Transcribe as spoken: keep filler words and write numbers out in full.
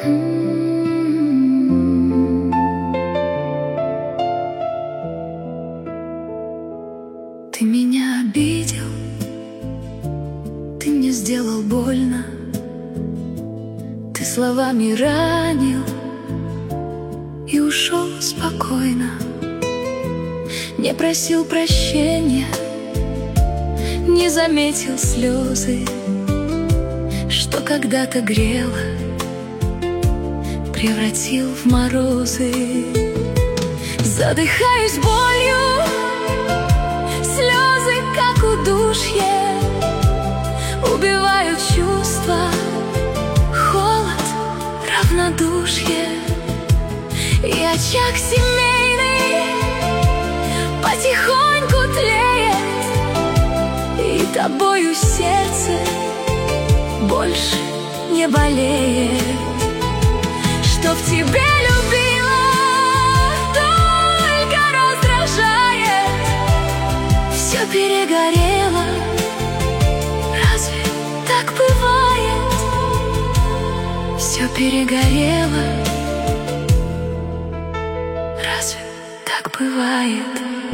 Ты меня обидел, ты мне сделал больно, ты словами ранил и ушел спокойно. Не просил прощения, не заметил слезы, что когда-то грело, превратил в морозы. Задыхаюсь болью, слезы как удушье убивают чувства, холод, равнодушие. И очаг семейный потихоньку тлеет, и тобою сердце больше не болеет. Что в тебе любила, только раздражает. Все перегорело, разве так бывает? Все перегорело, разве так бывает?